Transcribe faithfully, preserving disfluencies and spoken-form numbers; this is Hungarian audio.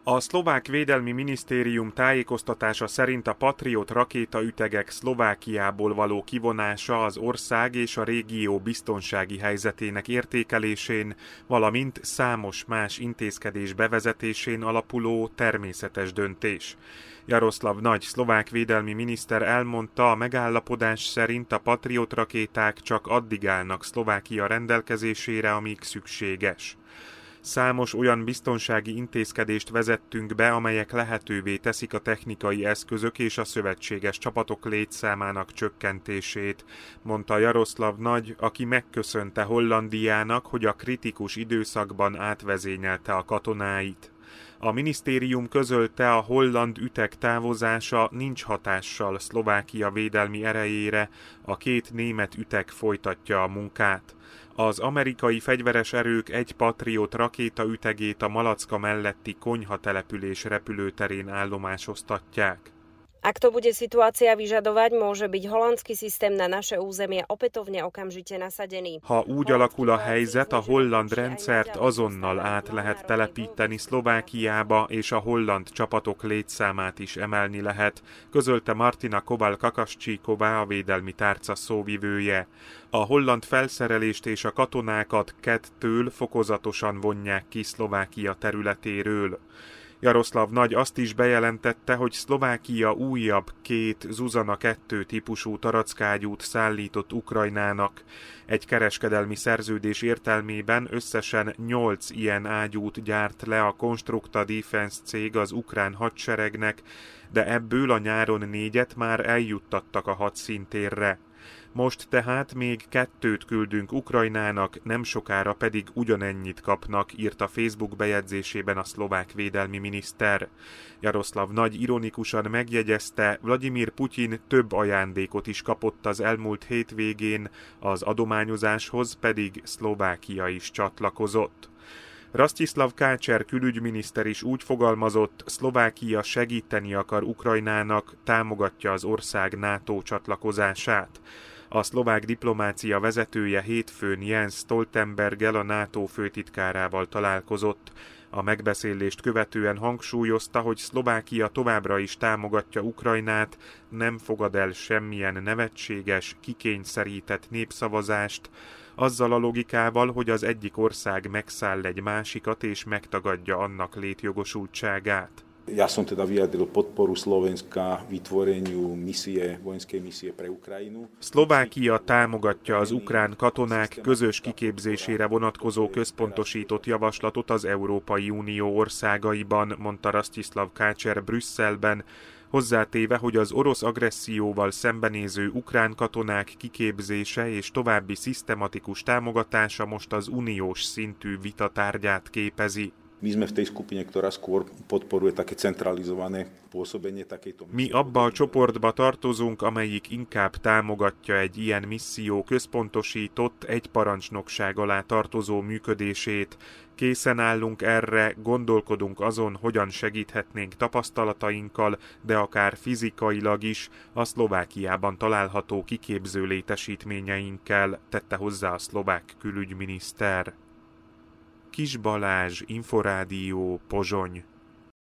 A szlovák védelmi minisztérium tájékoztatása szerint a Patriot rakétaütegek Szlovákiából való kivonása az ország és a régió biztonsági helyzetének értékelésén, valamint számos más intézkedés bevezetésén alapuló természetes döntés. Jaroszlav Nagy szlovák védelmi miniszter elmondta, a megállapodás szerint a Patriot rakéták csak addig állnak Szlovákia rendelkezésére, amíg szükséges. Számos olyan biztonsági intézkedést vezettünk be, amelyek lehetővé teszik a technikai eszközök és a szövetséges csapatok létszámának csökkentését, mondta Jaroszlav Nagy, aki megköszönte Hollandiának, hogy a kritikus időszakban átvezényelte a katonáit. A minisztérium közölte, a holland üteg távozása nincs hatással Szlovákia védelmi erejére, a két német üteg folytatja a munkát. Az amerikai fegyveres erők egy Patriot rakétaütegét a Malacka melletti Konyha település repülőterén állomásoztatják. Ak to bude situácia vyžadovať, môže byť holandský systém na naše územie opätovne okamžite nasadený. Ha úgy alakul a helyzet, a holland rendszert azonnal át lehet telepíteni Szlovákiába, és a holland csapatok létszámát is emelni lehet, közölte Martina Koval-Kakascsíková, a védelmi tárca szóvivője. A holland felszerelést és a katonákat Kettől fokozatosan vonják ki Szlovákia területéről. Jaroszlav Nagy azt is bejelentette, hogy Szlovákia újabb két Zuzana kettő típusú tarackágyút szállított Ukrajnának. Egy kereskedelmi szerződés értelmében összesen nyolc ilyen ágyút gyárt le a Constructa Defense cég az ukrán hadseregnek, de ebből a nyáron négyet már eljuttattak a hadszíntérre. Most tehát még kettőt küldünk Ukrajnának, nem sokára pedig ugyanennyit kapnak, írt a Facebook bejegyzésében a szlovák védelmi miniszter. Jaroszlav Nagy ironikusan megjegyezte, Vladimir Putyin több ajándékot is kapott az elmúlt hétvégén, az adományozáshoz pedig Szlovákia is csatlakozott. Rastislav Kácser külügyminiszter is úgy fogalmazott, Szlovákia segíteni akar Ukrajnának, támogatja az ország NATO csatlakozását. A szlovák diplomácia vezetője hétfőn Jens Stoltenberggel, a NATO főtitkárával találkozott. A megbeszélést követően hangsúlyozta, hogy Szlovákia továbbra is támogatja Ukrajnát, nem fogad el semmilyen nevetséges, kikényszerített népszavazást, azzal a logikával, hogy az egyik ország megszáll egy másikat és megtagadja annak létjogosultságát. Ja som teda vyjadril podporu Slovenska vytvoreniu misie, vojenskej misie pre Ukrajinu. Szlovákia támogatja az ukrán katonák közös kiképzésére vonatkozó központosított javaslatot az Európai Unió országaiban, mondta Rastislav Kácser Brüsszelben, hozzátéve, hogy az orosz agresszióval szembenéző ukrán katonák kiképzése és további szisztematikus támogatása most az uniós szintű vita tárgyát képezi. My sme v tej skupine, ktorá skôr podporuje také centralizované pôsobenie takejto Mi abba a csoportba tartozunk, amelyik inkább támogatja egy ilyen misszió központosított, egy parancsnokság alá tartozó működését. Készen állunk erre, gondolkodunk azon, hogyan segíthetnénk tapasztalatainkkal, de akár fizikailag is, a Szlovákiában található kiképző létesítményeinkkel, tette hozzá a szlovák külügyminiszter. Kis Balázs, Inforádió, Pozsony.